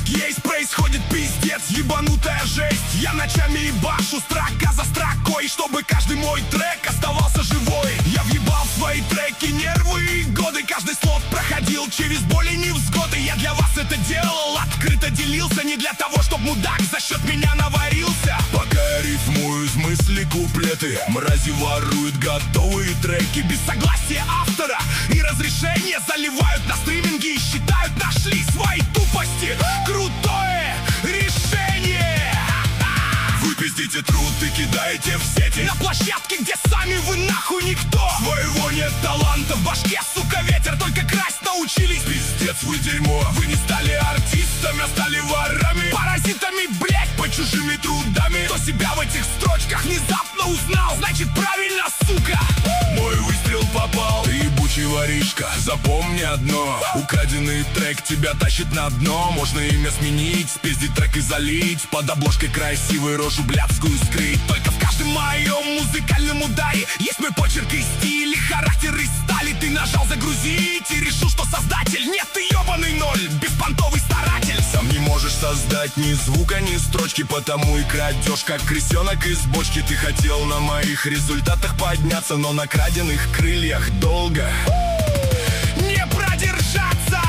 есть, происходит пиздец, ебанутая жесть. Я ночами ебашу строка за строкой, чтобы каждый мой трек оставался живой. Я въебал в свои треки нервы и годы, каждый слот проходил через боли и невзгоды. Я для вас это делал, открыто делился, не для того, чтоб мудак за счет меня наварился. Пока я рифмую из мысли куплеты, мрази воруют готовые треки без согласия автора и разрешения, заливают на стриминги и считают, нашли свои тупости. Крутое решение! Вы пиздите труд и кидаете в сети на площадке, где сами вы нахуй никто. Своего нет таланта в башке, сука, ветер, только красть научились. Пиздец, вы дерьмо, вы не стали артистами, а стали ворами, паразитами, блять, по чужими трудами. Кто себя в этих строчках внезапно узнал, значит правильно, сука. Мой выстрел попал, ты ебучий воришка. Запомни одно, украденный трек тебя тащит на дно. Можно имя сменить, спиздить трек и залить, под обложкой красивой рожу блядскую скрыть. Только в каждом моем музыкальном ударе есть мой почерк и стиль, и характер из стали. Ты нажал загрузить и решил, что создатель. Нет, ты ебаный ноль, беспонтовый старатель. Сам не можешь создать ни звука, ни строчки, потому и крадешь, как крысенок из бочки. Ты хотел на моих результатах подняться, но на краденных крыльях долго не продержаться.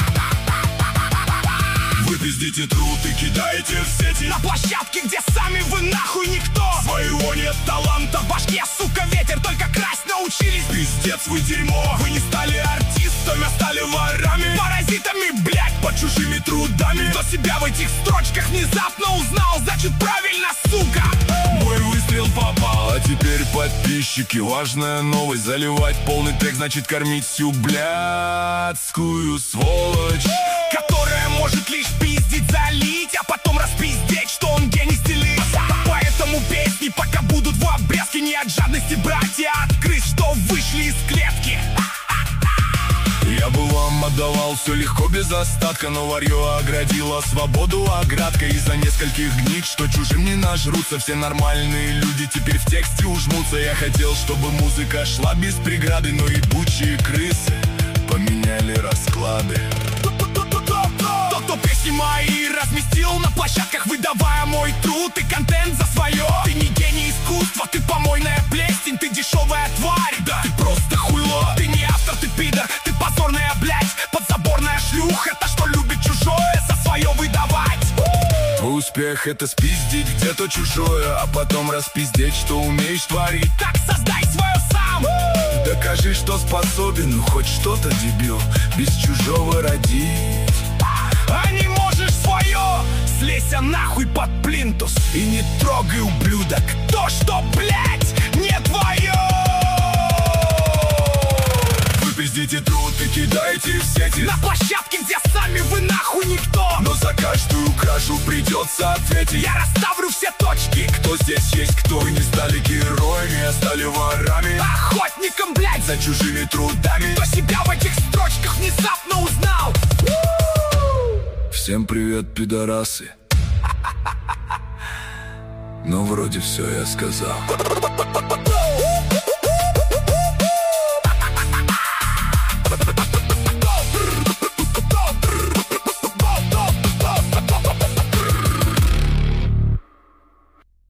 Вы пиздите труд и кидаете в сети на площадке, где сами вы нахуй никто. Своего нет таланта в башке, сука, ветер, только красть научились. Пиздец, вы дерьмо, вы не стали артистами, а стали ворами, паразитами, блять, под чужими трудами. Кто себя в этих строчках внезапно узнал, значит правильно, сука. Мой выстрел попал, а теперь подписчики, важная новость. Заливать полный текст значит кормить всю блядскую сволочь, которая может лишь пиздить, залить, а потом распиздеть, что он гений стилист. Поэтому песни пока будут в обрезке не от жадности, братья, а от крыс, что вышли из клетки. Я бы вам отдавал все легко, без остатка, но варьё оградило свободу оградкой. Из-за нескольких гнид, что чужим не нажрутся, все нормальные люди теперь в тексте ужмутся. Я хотел, чтобы музыка шла без преграды, но ебучие крысы поменяли расклады. Тот, кто песни мои разместил на площадках, выдавая мой труд и контент за свое. Ты не гений искусства, ты помойная плесень, ты дешевая тварь, да ты просто хуйло. Ты не автор, ты пидор, ты позорная, блять, подзаборная шлюха, та, что любит чужое за свое выдавать. Твой успех — это спиздить где-то чужое, а потом распиздеть, что умеешь творить. Так создай свое сам. Докажи, что способен, ну хоть что-то, дебил, без чужого родить. А не можешь свое, слейся нахуй под плинтус и не трогай, ублюдок, то, что, блять, не твое. Вы пиздите труд и кидаете в сети на площадке, где сами вы нахуй никто. Но за каждую кражу придется ответить. Я расставлю все точки, кто здесь есть, кто и не стали героями, а стали ворами, охотником, блять, за чужими трудами. Кто себя в этих строчках внезапно узнал. Всем привет, пидорасы. Ну, вроде все я сказал.